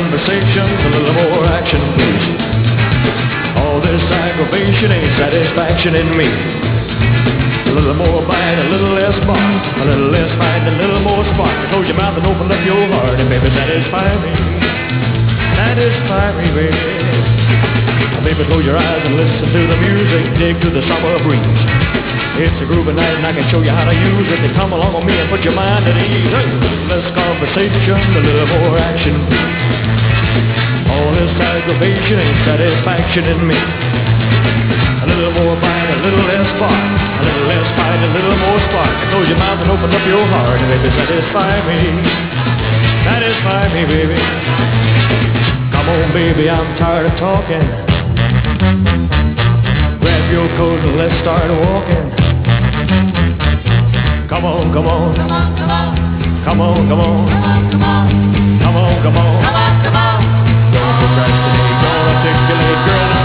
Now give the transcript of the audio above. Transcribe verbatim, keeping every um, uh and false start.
conversation, a little more action, please. All this aggravation ain't satisfaction in me. A little more bite, a little less bark, a little less fight, a little more spark. Close your mouth and open up your heart, and baby, satisfy me. Satisfy me, baby. Baby, close your eyes and listen to the music, dig to the summer breeze. It's a groovy night and I can show you how to use it. Then come along with me and put your mind at ease. Hey, less conversation, a little more action, please. All this aggravation ain't satisfaction in me. A little more bite, a little less spark, a little less fight, a little more spark. Close your mouth and open up your heart, and baby, satisfy me. Satisfy me, baby. Come on, baby, I'm tired of talking. Grab your coat and let's start walking. Come on, come on. Come on, come on. Come on, come on. Come on, come on. Come on, come on. Come on, come on. Don't procrastinate, don't articulate, girl.